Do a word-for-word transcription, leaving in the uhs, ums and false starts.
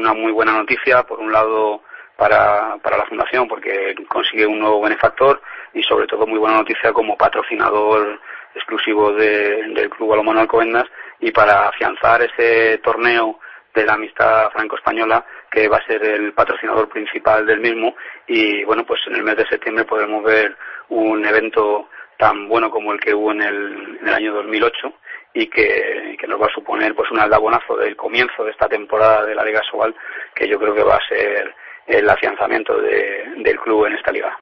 una muy buena noticia, por un lado para, para la Fundación, porque consigue un nuevo benefactor, y sobre todo muy buena noticia como patrocinador exclusivo de, del Club Balonmano Alcobendas, y para afianzar ese torneo de la amistad franco-española, que va a ser el patrocinador principal del mismo. Y bueno, pues en el mes de septiembre podremos ver un evento tan bueno como el que hubo en el, en el año dos mil ocho, y que, que nos va a suponer pues un aldabonazo del comienzo de esta temporada de la Liga Sobal, que yo creo que va a ser el afianzamiento de, del club en esta liga.